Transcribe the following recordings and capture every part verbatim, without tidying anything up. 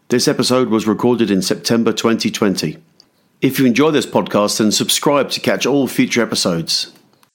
This episode was recorded in September twenty twenty. If you enjoy this podcast, then subscribe to catch all future episodes.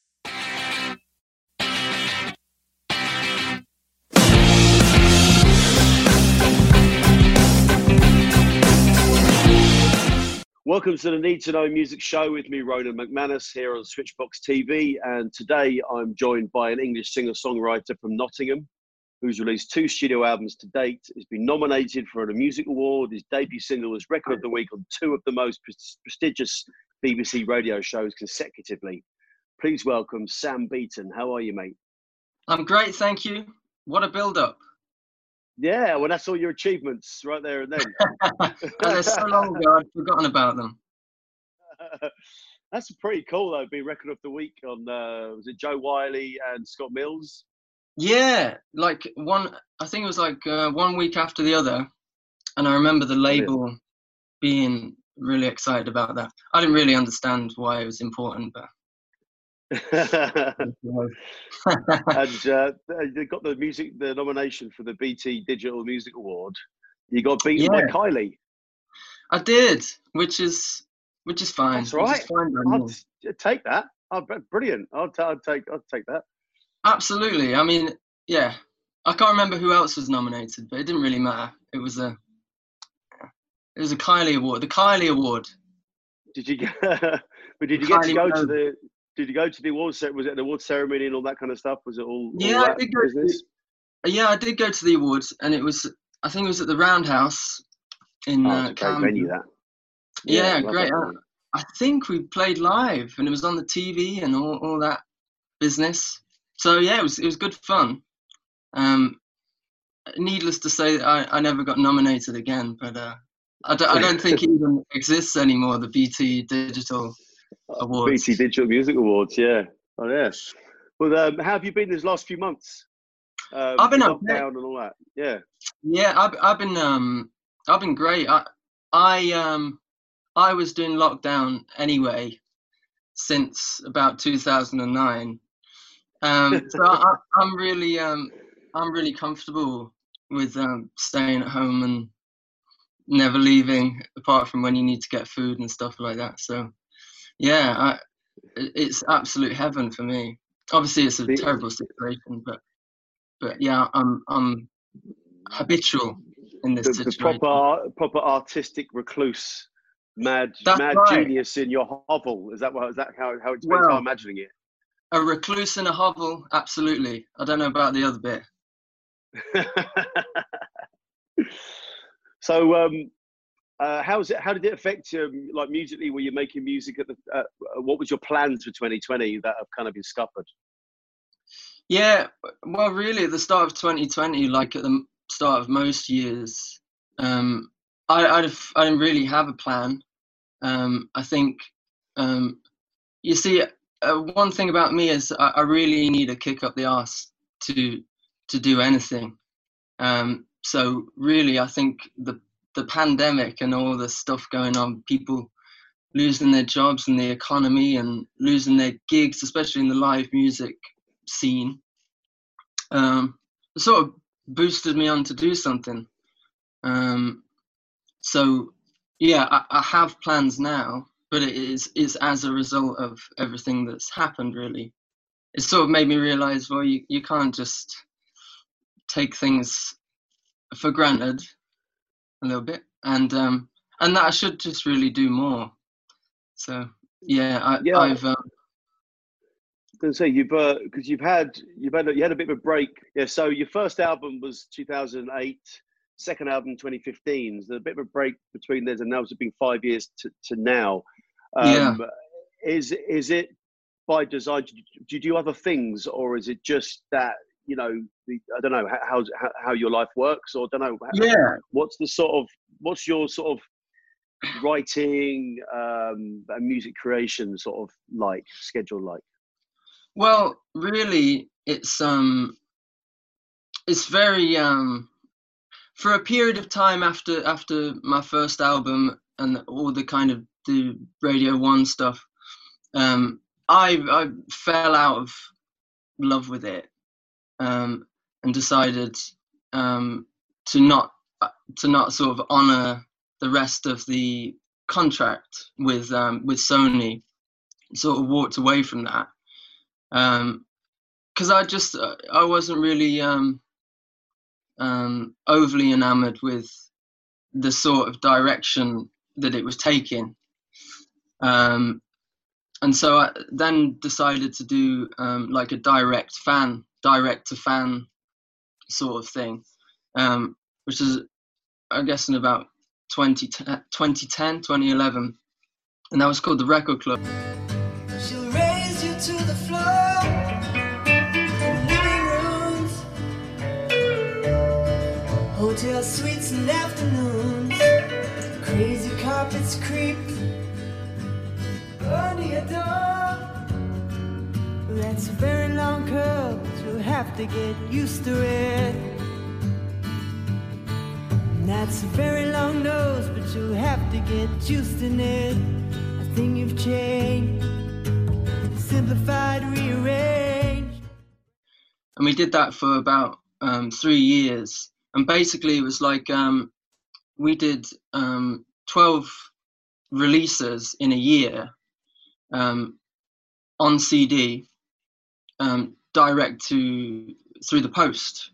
Welcome to the Need to Know Music Show with me, Ronan McManus, here on Switchbox T V. And today I'm joined by an English singer-songwriter from Nottingham who's released two studio albums to date, has been nominated for a music award. His debut single was Record of the Week on two of the most pre- prestigious B B C radio shows consecutively. Please welcome Sam Beaton. How are you, mate? I'm great, thank you. What a build-up. Yeah, well, that's all your achievements right there and then. They're so long ago, I'd forgotten about them. That's pretty cool, though, being Record of the Week on, uh, was it Joe Wiley and Scott Mills? Yeah, like one, I think it was like uh, one week after the other. And I remember the label oh, being really excited about that. I didn't really understand why it was important, but... and uh, you got the music, the nomination for the B T Digital Music Award. You got beaten yeah. by Kylie. I did, which is which is fine. That's right. Is fine I'd take that. Oh, brilliant. I'll, t- I'll take. I'll take that. Absolutely. I mean, yeah. I can't remember who else was nominated, but it didn't really matter. It was a it was a Kylie Award. The Kylie Award. Did you get? But did you get to go to the? Did you go to the awards set? Was it an award ceremony and all that kind of stuff? Was it all? Yeah, all I did go. To the, yeah, I did go to the awards, and it was. I think it was at the Roundhouse in oh, uh, it's a great venue, that. Yeah, yeah great. I, I think we played live, and it was on the T V and all, all that business. So yeah, it was it was good fun. Um, needless to say, I, I never got nominated again, but uh, I don't I don't think it even exists anymore. The B T Digital Awards. B T Digital Music Awards, yeah. Oh, yes. Well, um, how have you been these last few months? Um, I've been lockdown and all that. Yeah. Yeah, I've I've been um I've been great. I I um I was doing lockdown anyway since about two thousand nine. Um, so I, I'm really um I'm really comfortable with um staying at home and never leaving, apart from when you need to get food and stuff like that. So. Yeah, I, it's absolute heaven for me. Obviously, it's a the, terrible situation, but but yeah, I'm I'm habitual in this the, situation. The proper proper artistic recluse, mad That's mad right. genius in your hovel. Is that what? Is that how how it's well, how I'm imagining it? A recluse in a hovel, absolutely. I don't know about the other bit. so. um Uh, how's it? How did it affect you, like musically? Were you making music at the? Uh, what was your plans for twenty twenty that have kind of been scuppered? Yeah, well, really, at the start of twenty twenty, like at the start of most years, um, I I'd, I didn't really have a plan. Um, I think, um, you see, uh, one thing about me is I, I really need a kick up the arse to to do anything. Um, so really, I think the the pandemic and all the stuff going on, people losing their jobs and the economy and losing their gigs, especially in the live music scene, um, sort of boosted me on to do something. Um, so, yeah, I, I have plans now, but it is it's as a result of everything that's happened, really. It sort of made me realise, well, you, you can't just take things for granted a little bit, and um and that I should just really do more. So yeah, I, yeah. I've. Um, I was going to say you've because uh, you've had you've had you had a bit of a break. Yeah. So your first album was two thousand eight, second album twenty fifteen. So there's a bit of a break between this, and now it's been five years to, to now. Um, yeah. Is is it by design? Do you do other things, or is it just that? You know, I don't know how how how your life works, or I don't know. Yeah. What's the sort of what's your sort of writing um, and music creation sort of like schedule like? Well, really, it's um, it's very um, for a period of time after after my first album and all the kind of the Radio One stuff, um, I I fell out of love with it. Um, and decided um, to not to not sort of honor the rest of the contract with um, with Sony. Sort of walked away from that because um, I just uh, I wasn't really um, um, overly enamored with the sort of direction that it was taking, um, and so I then decided to do um, like a direct fan, direct to fan sort of thing, um, which is I guess in about twenty ten, twenty eleven, and that was called The Record Club. She'll raise you to the floor, living rooms, hotel suites and afternoons, crazy carpets creep under your door. That's a very long curl, but you'll have to get used to it. And that's a very long nose, but you'll have to get used to it. I think you've changed. Simplified, rearranged. And we did that for about um, three years. And basically it was like um, we did um, twelve releases in a year um, on C D, um, direct to through the post.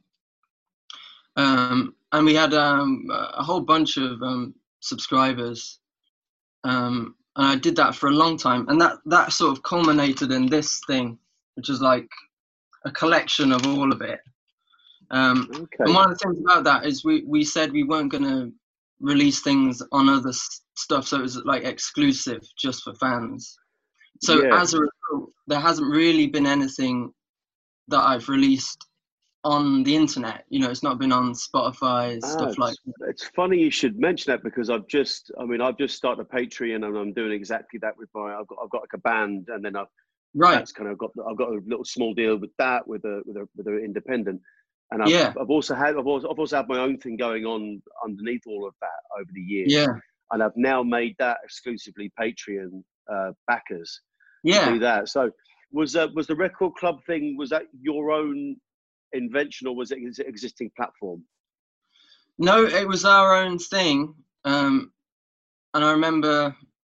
Um, and we had um, a whole bunch of um, subscribers. Um, And I did that for a long time, and that, that sort of culminated in this thing, which is like a collection of all of it. Um, okay. And one of the things about that is we, we said we weren't going to release things on other s- stuff, so it was like exclusive just for fans. So yeah. As a result, there hasn't really been anything that I've released on the internet. You know, it's not been on Spotify, ah, stuff like that. It's funny you should mention that, because I've just, I mean, I've just started a Patreon, and I'm doing exactly that with my, I've got, I've got like a band, and then I've, right. That's kind of got, I've got a little small deal with that, with a, with a, with an independent. And I've, yeah. I've also had, I've also, I've also had my own thing going on underneath all of that over the years. Yeah. And I've now made that exclusively Patreon uh, backers. Yeah. To do that. So was, uh, was the Record Club thing, was that your own invention, or was it an existing platform? No, it was our own thing, um, and I remember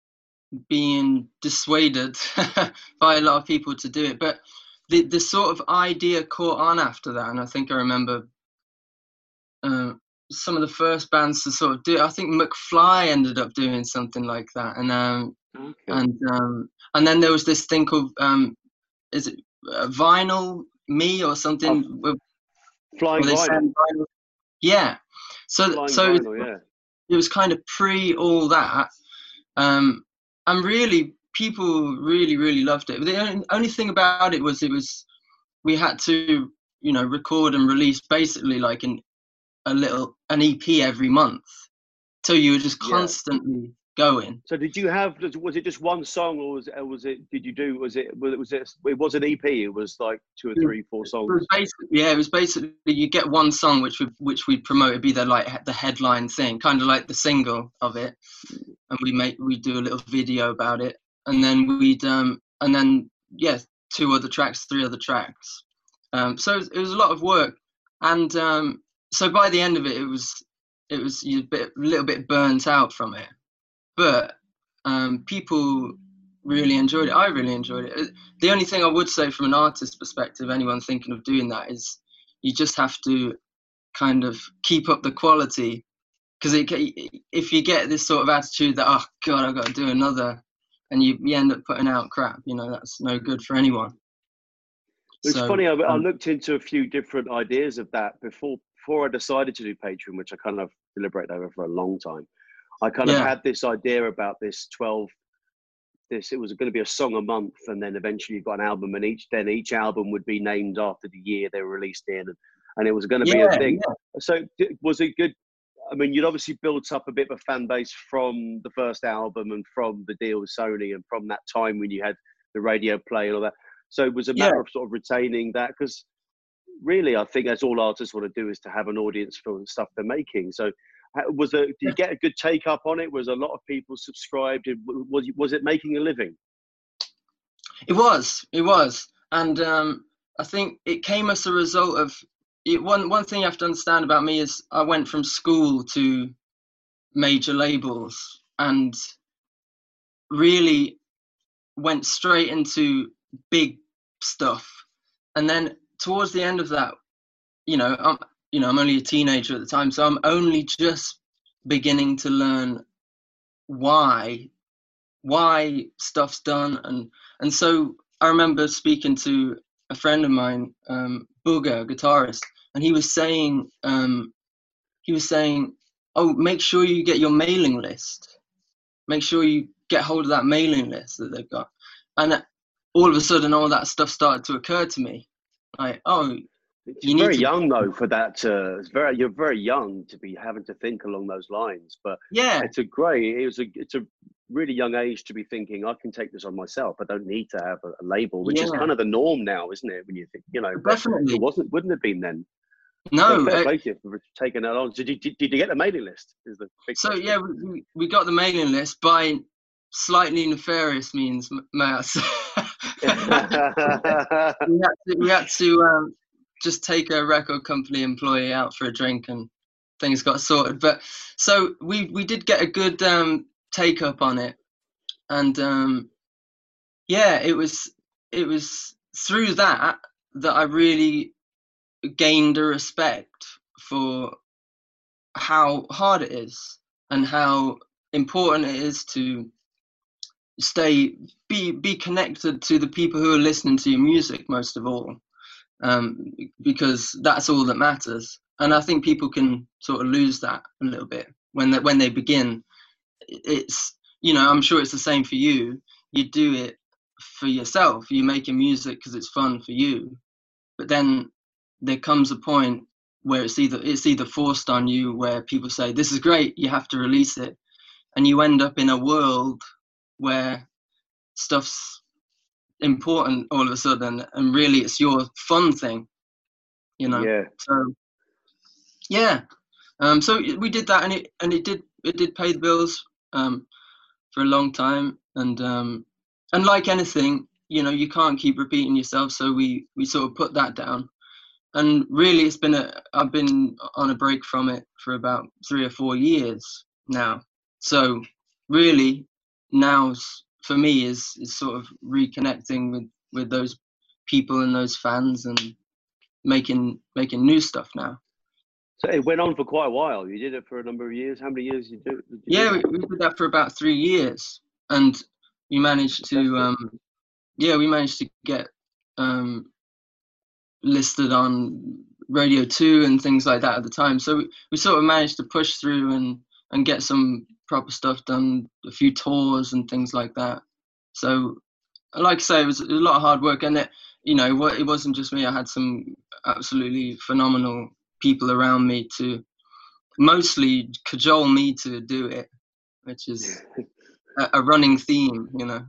being dissuaded by a lot of people to do it. But the the sort of idea caught on after that, and I think I remember uh, some of the first bands to sort of do it. I think McFly ended up doing something like that, and um, okay. and um, and then there was this thing called um, is it uh, Vinyl Me or something? Oh. Flying Vinyl. vinyl. Yeah. So Flying so vinyl, it, was, yeah. it was kind of pre all that. Um, and really people really, really loved it. But the only, only thing about it was it was we had to, you know, record and release basically like an a little an E P every month. So you were just constantly yeah. going. So did you have, was it just one song, or was it, was it did you do, was it, was it, was it, it was an E P, it was like two or three, four songs? It was basically, yeah, it was basically, you get one song which we which we'd promote, it'd be the, like, the headline thing, kind of like the single of it. And we make, we do a little video about it. And then we'd, um, and then, yeah, two other tracks, three other tracks. Um, so it was, it was a lot of work. And um, so by the end of it, it was, it was a bit, a little bit burnt out from it. But um, people really enjoyed it. I really enjoyed it. The only thing I would say from an artist perspective, anyone thinking of doing that, is you just have to kind of keep up the quality. Because if you get this sort of attitude that, oh, God, I've got to do another, and you, you end up putting out crap, you know, that's no good for anyone. It's so, funny, I, um, I looked into a few different ideas of that before before I decided to do Patreon, which I kind of deliberated over for a long time. I kind yeah. of had this idea about this twelve, this, it was going to be a song a month, and then eventually you got an album, and each, then each album would be named after the year they were released in, and, and it was going to be yeah, a thing. Yeah. So was it good? I mean, you'd obviously built up a bit of a fan base from the first album and from the deal with Sony and from that time when you had the radio play and all that. So it was a matter yeah. of sort of retaining that, because really, I think that's all artists want to do, is to have an audience for the stuff they're making. So was there, did you get a good take up on it? Was a lot of people subscribed? Was, was it making a living? It was, it was. And um, I think it came as a result of it, one one thing you have to understand about me is I went from school to major labels and really went straight into big stuff. And then towards the end of that, you know, I'm you know I'm only a teenager at the time, so I'm only just beginning to learn why why stuff's done. And and so I remember speaking to a friend of mine, um, Booger, a guitarist, and he was saying, um, he was saying, oh, make sure you get your mailing list. Make sure you get hold of that mailing list that they've got. And all of a sudden, all that stuff started to occur to me. Like, oh, it's you very need to, young though for that. Uh, it's very you're very young to be having to think along those lines. But yeah, it's a great. It was a. It's a really young age to be thinking I can take this on myself. I don't need to have a, a label, which yeah, is kind of the norm now, isn't it? When you think, you know, definitely. it wasn't. Wouldn't have been then. No, So fair uh, play to you for taking that on. Did you, did, did you get the mailing list? Is the big so question. yeah, we, we got the mailing list by slightly nefarious means, may I say. we had to, we had to um, just take a record company employee out for a drink and things got sorted. But so we we did get a good um, take up on it, and um, yeah, it was it was through that that I really gained a respect for how hard it is and how important it is to stay be be connected to the people who are listening to your music most of all, um, because that's all that matters. And I think people can sort of lose that a little bit when they, when they begin. It's, you know, I'm sure it's the same for you. You do it for yourself. You're making music because it's fun for you, but then there comes a point where it's either it's either forced on you, where people say this is great, you have to release it, and you end up in a world where stuff's important all of a sudden, and really it's your fun thing, you know. Yeah. So yeah, um, so we did that, and it and it did it did pay the bills um, for a long time, and um, and like anything, you know, you can't keep repeating yourself, so we we sort of put that down. And really, it's been a I've been on a break from it for about three or four years now. So really, now's for me is is sort of reconnecting with, with those people and those fans and making making new stuff now. So it went on for quite a while. You did it for a number of years. How many years did you do? Did you Yeah, do we, we did that for about three years, and we managed to um, yeah, we managed to get um, listed on Radio two and things like that at the time. So we, we sort of managed to push through and, and get some proper stuff done, a few tours and things like that. So, like I say, it was a lot of hard work, and it, you know, it wasn't just me. I had some absolutely phenomenal people around me to mostly cajole me to do it, which is a, a running theme, you know.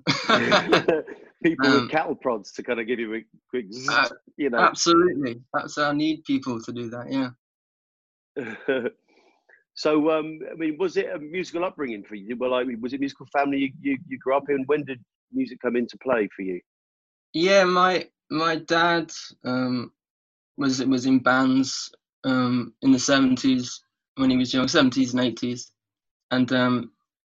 People um, with cattle prods to kind of give you a quick, zzz, uh, you know. Absolutely, that's I need people to do that. Yeah. So, um, I mean, was it a musical upbringing for you? Well, like, was it a musical family you, you, you grew up in? When did music come into play for you? Yeah, my my dad um, was was in bands um, in the seventies when he was young, seventies and eighties, and um,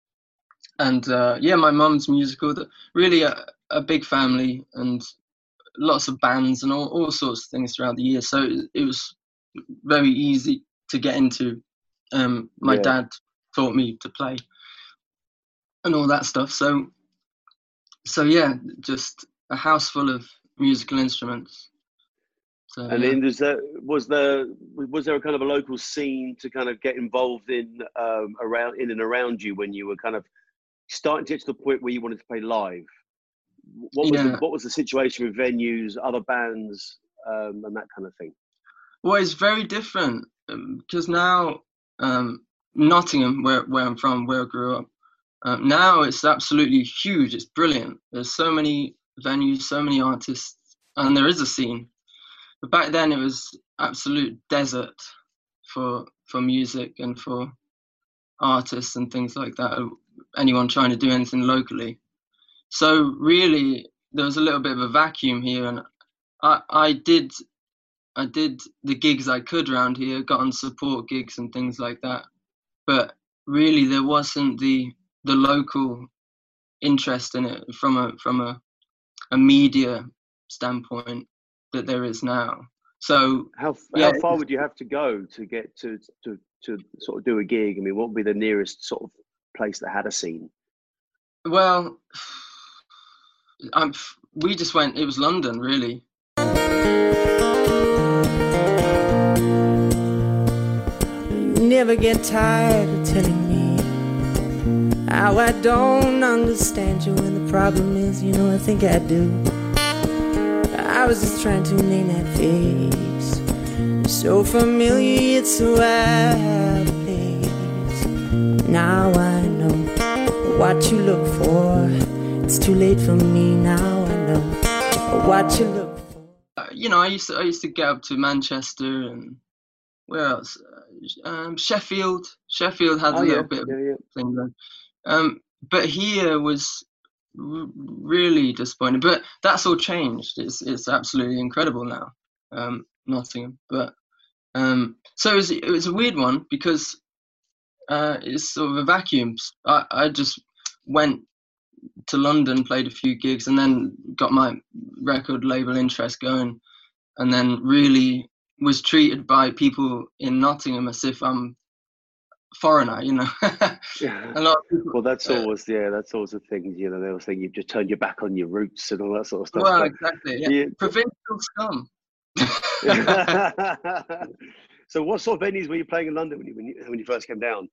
and uh, yeah, my mum's musical. Really, a, a big family and lots of bands and all, all sorts of things throughout the year. So it, it was very easy to get into. Um, my Yeah. dad taught me to play and all that stuff. So, so yeah, just a house full of musical instruments. So, And yeah. then there's there was there was there a kind of a local scene to kind of get involved in um, around in and around you when you were kind of starting to get to the point where you wanted to play live? What was Yeah. the, what was the situation with venues, other bands, um, and that kind of thing? Well, it's very different um, because now um, Nottingham, where where I'm from, where I grew up, um, now it's absolutely huge. It's brilliant. There's so many venues, so many artists, and there is a scene. But back then, it was absolute desert for for music and for artists and things like that. Anyone trying to do anything locally. So really, there was a little bit of a vacuum here, and I I did I did the gigs I could around here, got on support gigs and things like that. But really, there wasn't the the local interest in it from a from a, a media standpoint that there is now. So how yeah, how far would you have to go to get to to to sort of do a gig? I mean, what would be the nearest sort of place that had a scene? Well, I'm, we just went. It was London, really. Never get tired of telling me how I don't understand you, and the problem is, you know, I think I do. I was just trying to name that face. You're so familiar, it's so out of place. Now I know what you look for. It's too late for me now. I know what you look for. Uh, you know, I used to I used to get up to Manchester and where else? Um, Sheffield. Sheffield had Oh, a little yeah, bit of yeah, yeah. thing there. Um, but here was r- really disappointing. But that's all changed. It's it's absolutely incredible now, um, Nottingham. But um, so it was it was a weird one because uh, it's sort of a vacuum. I I just went to London, played a few gigs, and then got my record label interest going, and then really was treated by people in Nottingham as if I'm a foreigner, you know. Yeah. A lot of people, Well, that's uh, always yeah, that's always the thing. You know, they always think you've just turned your back on your roots and all that sort of stuff. well, But exactly, yeah. you- Provincial scum. So, what sort of venues were you playing in London when you when you, when you first came down?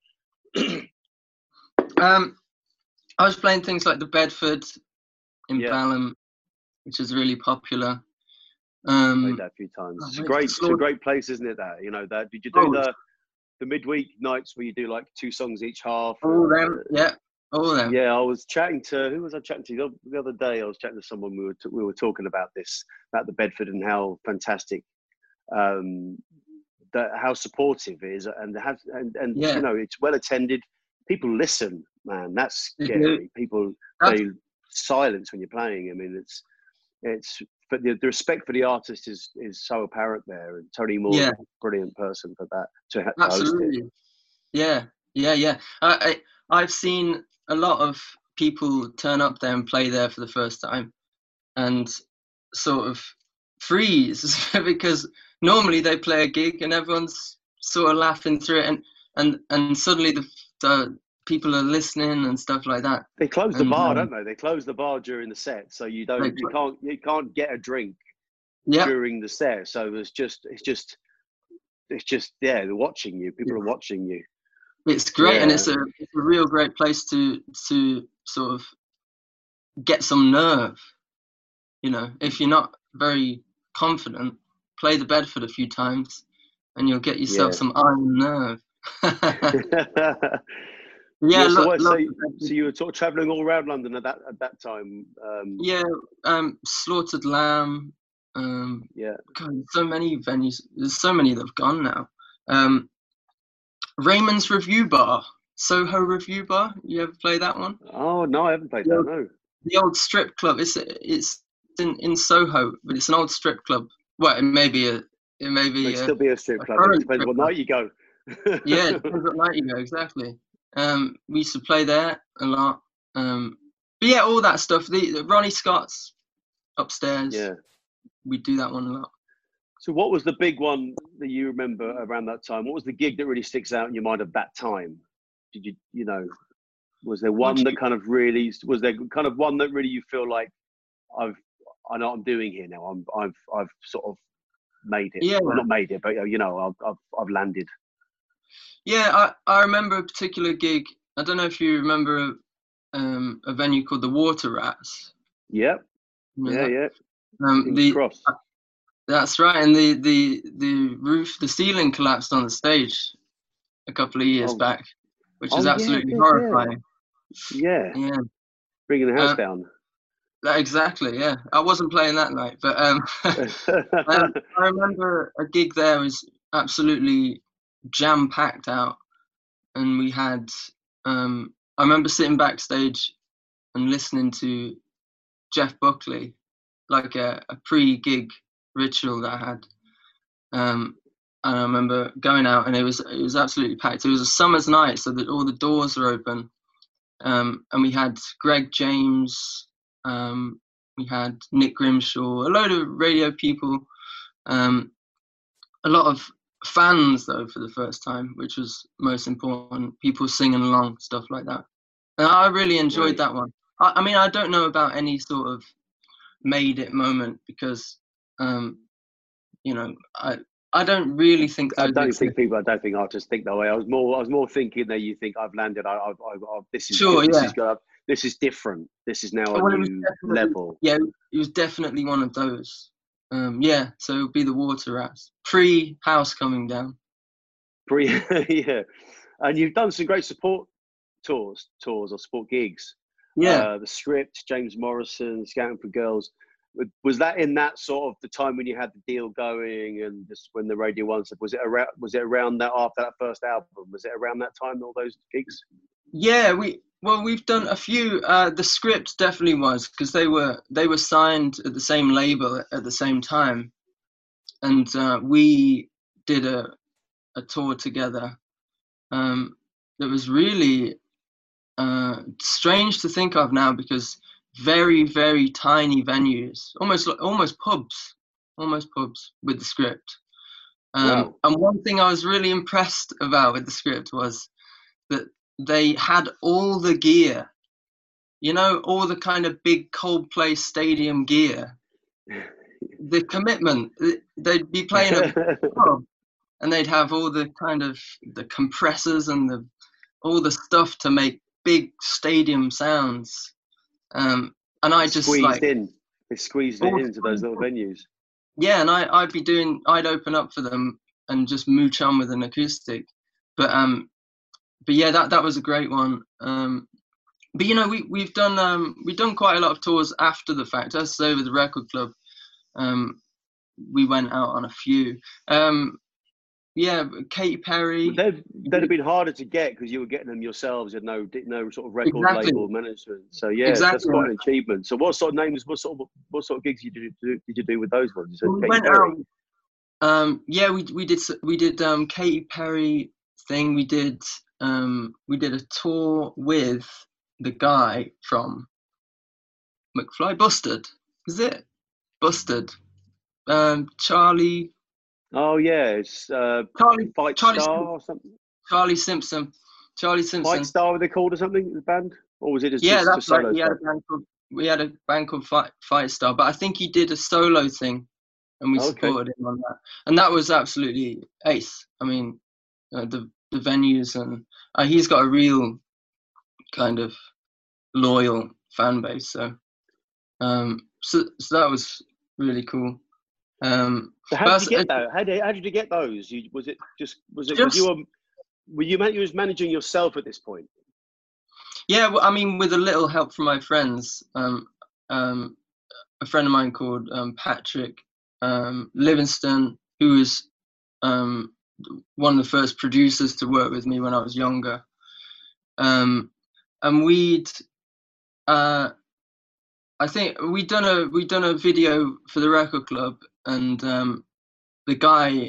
um, I was playing things like the Bedford in Yeah. Balham, which is really popular. Played Um, that a few times. oh, It's a wait, great, it's a Slaughter- great place, isn't it? That you know that. Did you do Oh. the the midweek nights where you do like two songs each half? all or- them, yeah, all them. Yeah, I was chatting to who was I chatting to the, the other day? I was chatting to someone. We were t- we were talking about this about the Bedford and how fantastic, um, that how supportive it is, and have and, and Yeah. you know it's well attended. People listen, man. That's They scary. do. People That's- they silence when you're playing. I mean, it's it's but the, the respect for the artist is is so apparent there. And Tony Moore's Yeah. a brilliant person for that to, ha- to host it. Absolutely. Yeah, yeah, yeah. I, I I've seen a lot of people turn up there and play there for the first time, and sort of freeze because normally they play a gig and everyone's sort of laughing through it, and and and suddenly the, the people are listening and stuff like that. They close the And, bar, um, don't they? They close the bar during the set, so you don't, They you cl- can't, you can't get a drink Yeah, during the set. So it's just, it's just, it's just, yeah, they're watching you. People are watching you. it's great, and Yeah. it's a it's a real great place to to sort of get some nerve. You know, if you're not very confident, play the Bedford a few times, and you'll get yourself Yeah. some iron nerve. Yeah, yeah, so, lo- what, so, lots you- of Bedford. so you were sort of traveling all around London at that at that time. Um, Yeah, um, Slaughtered Lamb. Um, yeah. God, there's so many venues. There's so many that have gone now. Um, Raymond's Review Bar, Soho Review Bar. You ever play that one? Oh no, I haven't played Yeah. that. No. The old strip club. It's it's in, in Soho, but it's an old strip club. Well, it may be a it may be It'd a, still be a strip a club. It current depends strip what club. night you go. Yeah, it depends what night you go, exactly. Um, we used to play there a lot. Um, but yeah, all that stuff. The, the Ronnie Scott's upstairs. Yeah. We do that one a lot. So what was the big one that you remember around that time? What was the gig that really sticks out in your mind at that time? Did you, you know, was there one Would that you- kind of really, was there kind of one that really you feel like I've, I know what I'm doing here now. I'm, I've, I've sort of made it. Yeah. Well, not made it, but you know, I've, I've, I've landed. Yeah, I, I remember a particular gig. I don't know if you remember um, a venue called the Water Rats. Yep. You know Yeah, that? yeah. Um, King's the, Cross. that's right, and the, the the roof, the ceiling collapsed on the stage a couple of years Oh. back, which Oh, is yeah, absolutely yeah, yeah. horrifying. Yeah. Yeah, Bringing the house Uh, down. that, exactly. Yeah, I wasn't playing that night, but um, um, I remember a gig there was absolutely jam packed out, and we had. Um, I remember sitting backstage and listening to Jeff Buckley, like a, a pre-gig ritual that I had, Um, and I remember going out, and it was it was absolutely packed. It was a summer's night, so that all the doors were open, um, and we had Greg James, um, we had Nick Grimshaw, a load of radio people, um, a lot of fans though for the first time, which was most important. People singing along, stuff like that, and I really enjoyed Right. that one. I, I mean, I don't know about any sort of made it moment because, um, you know, I. I don't really think I those don't exist. think people. I don't think artists think that way. I was more. I was more thinking that you think I've landed. I. I. I, I this is. Sure, This yeah. is good. This is different. This is now a Well, it was new definitely- level. Yeah, it was definitely one of those. Um, yeah, so it would be the Water Rats pre House coming down. Pre, yeah, and you've done some great support tours, tours or support gigs. Yeah, Uh, the Script, James Morrison, Scouting for Girls. Was that in that sort of the time when you had the deal going and just when the Radio One stuff? Was it around? Was it around that after that first album? Was it around that time? All those gigs? yeah. We well, we've done a few. Uh, the Script definitely was because they were they were signed at the same label at the same time, and uh, we did a a tour together. Um, that was really uh, strange to think of now because very very tiny venues, almost like almost pubs, almost pubs with the Script. Um, Wow. And one thing I was really impressed about with the Script was that they had all the gear, you know, all the kind of big Coldplay stadium gear. The commitment, they'd be playing a pub and they'd have all the kind of the compressors and the all the stuff to make big stadium sounds. Um, and I just squeezed like in. They squeezed it Oh, into those little venues. yeah, and I, I'd be doing, I'd open up for them and just mooch on with an acoustic. But um, but yeah, that that was a great one. Um, but you know, we we've done um we've done quite a lot of tours after the fact. Us over the Record Club, um, we went out on a few. Um, yeah, Katy Perry. They'd, they'd have been harder to get because you were getting them yourselves. You had no no sort of record Exactly. label management. So yeah, Exactly. that's quite an achievement. So what sort of names? What sort of what sort of gigs did you do? Did you do with those ones? You said Well, we Katy went Perry. out. Um, yeah, we we did we did um Katy Perry thing. We did um we did a tour with the guy from McFly. Busted, is it? Busted. Um, Charlie. Oh yeah, it's uh, Charlie. Fight Charlie Star Sim- or something. Charlie Simpson. Charlie Simpson. Fight Star were they called or something? The band, or was it just Yeah, just, that's just solo right. We had a stuff? band called we had a band called Fight Fight Star, but I think he did a solo thing, and we Okay. supported him on that, and that was absolutely ace. I mean, uh, the the venues and uh, he's got a real kind of loyal fan base, so um, so, so that was really cool. Um, So how but did you get that's- that? How did how did you get those? You, was it just was it was Just- you um, were you man- you was managing yourself at this point? Yeah, well, I mean, with a little help from my friends, um, um, a friend of mine called um, Patrick um, Livingston, who was um, one of the first producers to work with me when I was younger, um, and we'd, uh, I think we'd done a we'd done a video for the Record Club, and um, the guy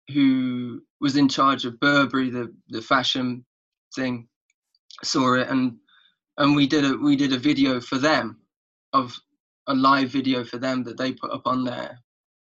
who was in charge of Burberry, the the fashion thing, saw it, and and we did a we did a video for them, of a live video for them that they put up on their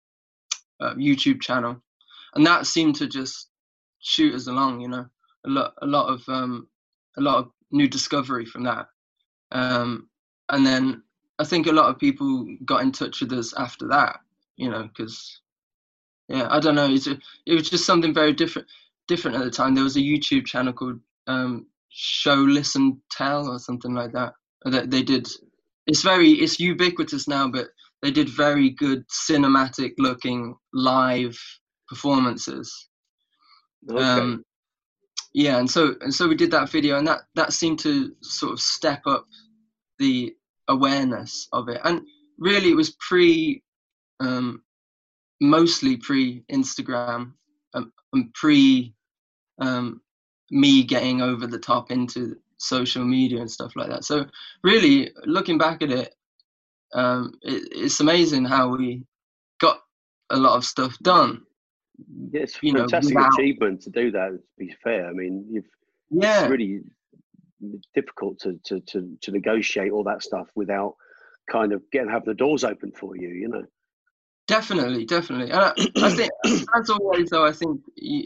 uh, YouTube channel, and that seemed to just shoot us along. You know, a lot a lot of um, a lot of new discovery from that, um, and then I think a lot of people got in touch with us after that. You know, because yeah, I don't know, it's a, it was just something very different different at the time. There was a YouTube channel called um, Show Listen Tell or something like that that they did. It's very it's ubiquitous now, but they did very good cinematic looking live performances. Okay. Um, yeah, and so and so we did that video, and that that seemed to sort of step up the awareness of it. And really, it was pre, um, mostly pre Instagram, um, and pre um, me getting over the top into social media and stuff like that. So really, looking back at it, um, it, it's amazing how we got a lot of stuff done Yeah, it's a you know, fantastic without, achievement to do that. To be fair, I mean, you've yeah, it's really difficult to, to to to negotiate all that stuff without kind of getting have the doors open for you. You know. definitely, definitely. And I, I think, as always, though, I think you,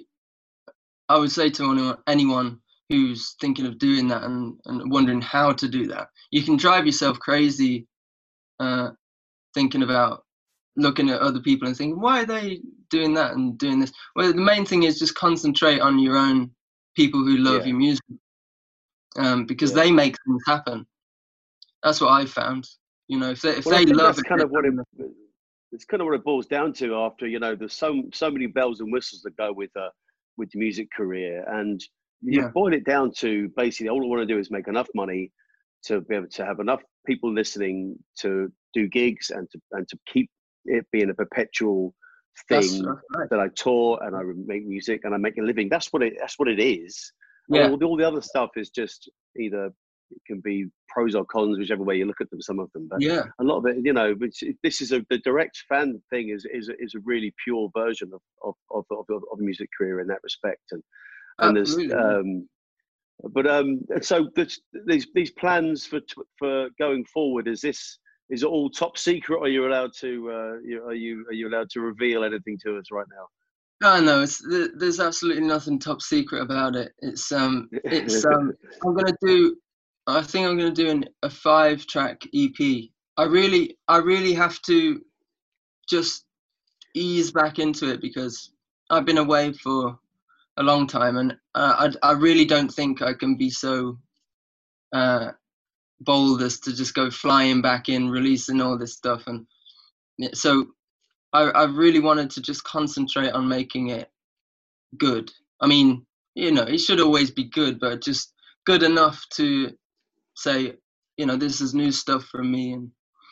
I would say to anyone, anyone who's thinking of doing that and, and wondering how to do that, you can drive yourself crazy uh, thinking about looking at other people and thinking, why are they doing that and doing this? Well, the main thing is just concentrate on your own people who love Yeah. your music, um, because Yeah. they make things happen. That's what I found. You know, if they, if Well, I they think love that's it, kind of what it. It's kind of what it boils down to. After you know, there's so so many bells and whistles that go with uh with the music career, and you yeah, boil it down to basically all I want to do is make enough money to be able to have enough people listening to do gigs and to and to keep it being a perpetual that's, thing that's right. that I tour and I make music and I make a living. That's what it. That's what it is. And Yeah, all, all the other stuff is just either it can be pros or cons, whichever way you look at them. Some of them, but yeah, a lot of it, you know, it's, it, this is a the direct fan thing is is a, is a really pure version of of of, of, of a music career in that respect. And and there's absolutely. um, but um, so this, these these plans for for going forward, is this is it all top secret, or are you allowed to uh, you, are you are you allowed to reveal anything to us right now? Oh no, it's, there's absolutely nothing top secret about it. It's um, it's um, I'm gonna do. I think I'm gonna do an, a five-track E P. I really, I really have to just ease back into it because I've been away for a long time, and uh, I, I really don't think I can be so uh, bold as to just go flying back in, releasing all this stuff, and so I, I really wanted to just concentrate on making it good. I mean, you know, it should always be good, but just good enough to say, you know, this is new stuff from me, and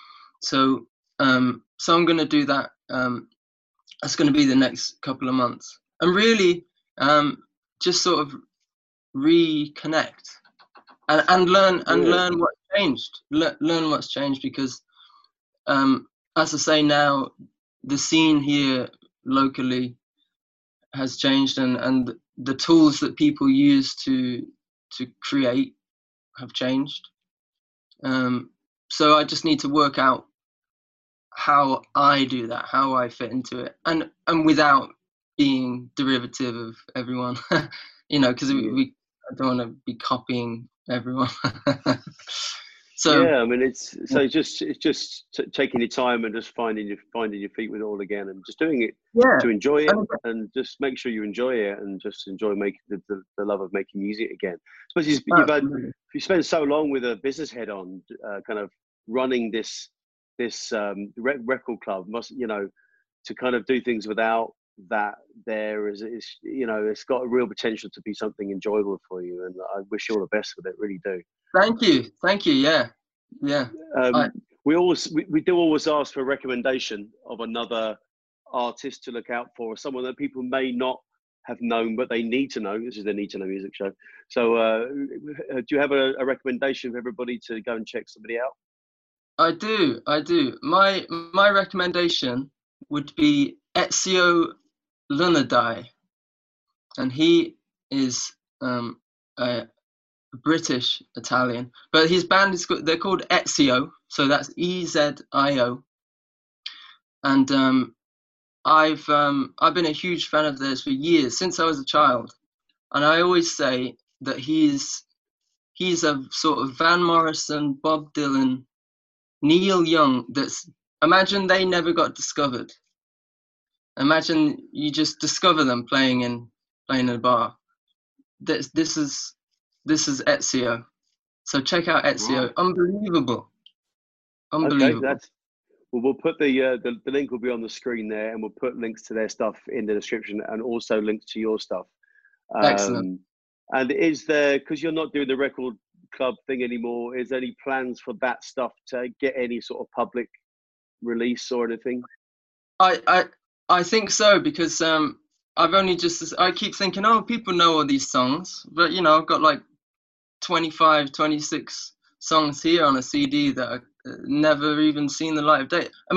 so um, so I'm gonna do that. Um, that's gonna be the next couple of months, and really um, just sort of reconnect and, and learn and Yeah. learn what's changed. Le- learn what's changed because, um, as I say now, the scene here locally has changed, and, and the tools that people use to to create have changed. Um, so I just need to work out how I do that, how I fit into it, and and without being derivative of everyone, you know, because we, we I don't want to be copying everyone. So yeah, I mean, it's so it's just it's just t- taking your time and just finding your finding your feet with it all again, and just doing it yeah, to enjoy it, and, and just make sure you enjoy it, and just enjoy making the, the, the love of making music again. Especially you've you've had absolutely. you spend so long with a business head on, uh, kind of running this this um, rec- record club. Must you know to kind of do things without that there is is you know it's got a real potential to be something enjoyable for you, and I wish you all the best with it. Really do. Thank you, thank you. Yeah, yeah. Um, I, we always we, we do always ask for a recommendation of another artist to look out for, someone that people may not have known but they need to know. This is the Need to Know Music Show. So uh, do you have a, a recommendation for everybody to go and check somebody out? I do, I do. My my recommendation would be Ezio Lunadai, and he is um, a British Italian, but his band is they're called Ezio, so that's E Z I O, and um, I've um, I've been a huge fan of theirs for years since I was a child, and I always say that he's he's a sort of Van Morrison, Bob Dylan, Neil Young. That's imagine they never got discovered. Imagine you just discover them playing in playing in a bar. This this is this is Ezio. So check out Ezio. Right. Unbelievable. Okay, Unbelievable. that's well. We'll put the, uh, the the link will be on the screen there, and we'll put links to their stuff in the description, and also links to your stuff. Excellent. Um, and is there, because you're not doing the record club thing anymore, is there any plans for that stuff to get any sort of public release or anything? I I I think so because um I've only just I keep thinking, oh, people know all these songs, but you know I've got like twenty-five, twenty-six songs here on a C D that I uh, never even seen the light of day. I mean,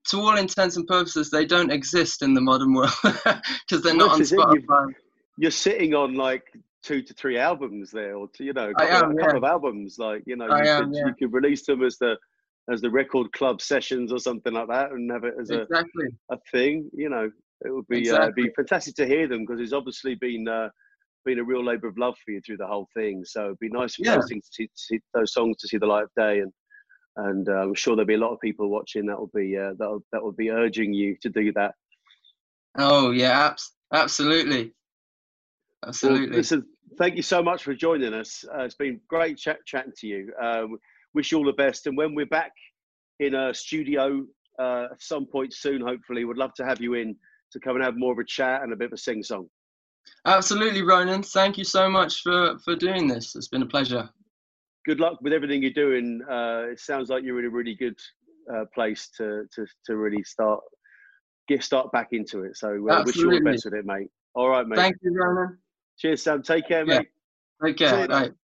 to all intents and purposes, they don't exist in the modern world because they're Well, not on this is it. Spotify. You've- You're sitting on like two to three albums there, or you know, a I couple, am, a yeah. couple of albums. Like you know, I you am, could yeah. you could release them as the as the record club sessions or something like that, and have it as a, Exactly. a thing. You know, it would be uh, Exactly. be fantastic to hear them because it's obviously been uh, been a real labour of love for you through the whole thing. So it'd be nice for Yeah. those things to see, see those songs to see the light of day, and and uh, I'm sure there'll be a lot of people watching that will be uh, that that will be urging you to do that. Oh yeah, abs- absolutely, absolutely. Well, listen, thank you so much for joining us. Uh, it's been great chat chatting to you. Um, wish you all the best, and when we're back in a studio uh, at some point soon, hopefully, we'd love to have you in to come and have more of a chat and a bit of a sing song. Absolutely, Ronan. Thank you so much for for doing this. It's been a pleasure. Good luck with everything you're doing. Uh, it sounds like you're in a really good uh, place to, to to really start get start back into it. So uh, wish you all the Absolutely. best with it, mate. All right, mate. Thank you, Ronan. Cheers, Sam. Take care, Yeah. mate. Take See care. you. Bye.